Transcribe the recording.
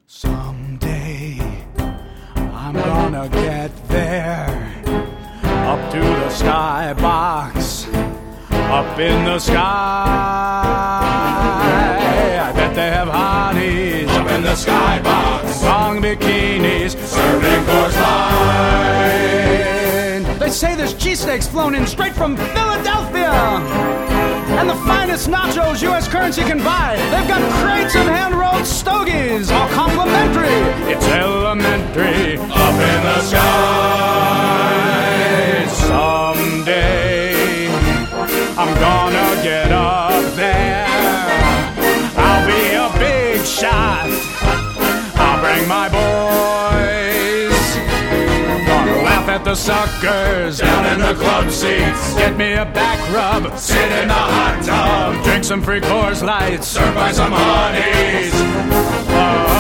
Someday I'm gonna get there, up to the skybox, up in the sky. I bet they have hotties Up in the skybox, long bikinis serving Coors Light. They say there's cheesesteaks flown in straight from Philadelphia, and the finest nachos U.S. currency can buy. They've got crates of hand-rolled stogies, all complimentary. It's elementary. Up in the sky, Someday I'm gonna get up there. I'll be a big shot. I'll bring my boys. Gonna laugh at the suckers down in the club seats, Get me a back rub, sit in the hot tub, drink some free Coors Lights, served by some honeys.